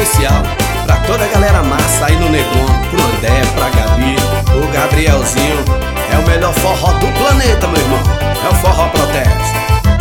especial pra toda a galera massa aí no Neblon, pro André, pra Gabi, o Gabrielzinho. É o melhor forró do planeta, meu irmão. É o Forró Protesto.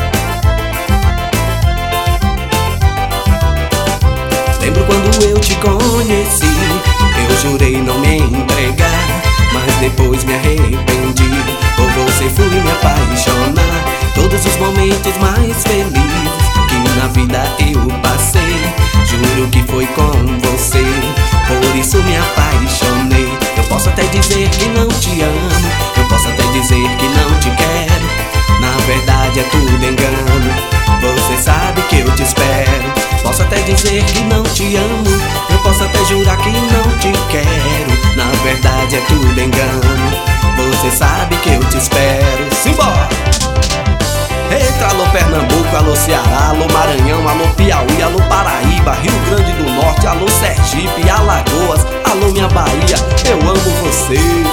Lembro quando eu te conheci, eu jurei não me entregar, mas depois me arrependi. Por você fui me apaixonar. Todos os momentos mais felizes que na vida eu passei, juro que foi com você, por isso me apaixonei. Eu posso até dizer que não te amo, eu posso até dizer que não te quero, na verdade é tudo engano. Você sabe que eu te espero. Posso até dizer que não te amo, eu posso até jurar que não te quero, na verdade é tudo engano. Você sabe que eu te espero. Simbora! Eita, alô Pernambuco, alô Ceará, alô Maranhão, alô Piauí, alô Paraíba, Rio Grande do Norte, alô Sergipe, Alagoas, alô minha Bahia, eu amo vocês.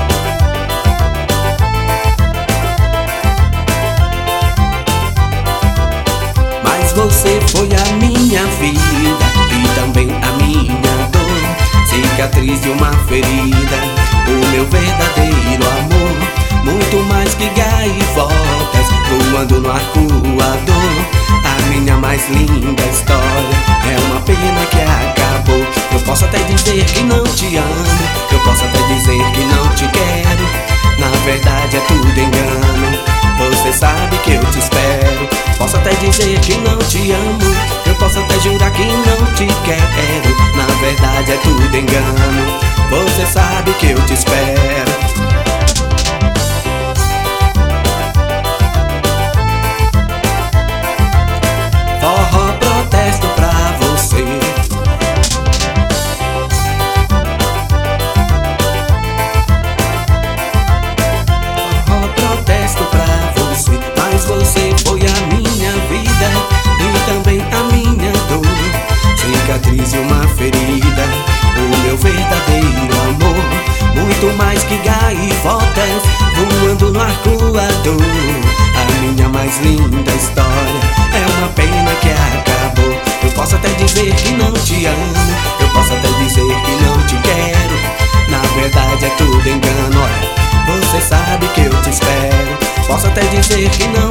Mas você foi a minha vida e também a minha dor, cicatriz de uma ferida, o meu verdadeiro amor. Muito mais que gaivotas voando no arcoador, a minha mais linda história é uma pena que acabou. Eu posso até dizer que não te amo, eu posso até dizer que não te quero, na verdade é tudo engano. Você sabe que eu te espero. Posso até dizer que não te amo, eu posso até jurar que não te quero, na verdade é tudo engano. Você sabe que eu te espero. Forró Protesto pra você. Forró Protesto pra você. Mas você foi a minha vida e também a minha dor, cicatriz e uma ferida, o meu verdadeiro amor. Muito mais que gaivotas voando no arcoador, a minha mais linda história é uma pena que acabou. Eu posso até dizer que não te amo, eu posso até dizer que não te quero, na verdade é tudo engano. Olha, você sabe que eu te espero. Posso até dizer que não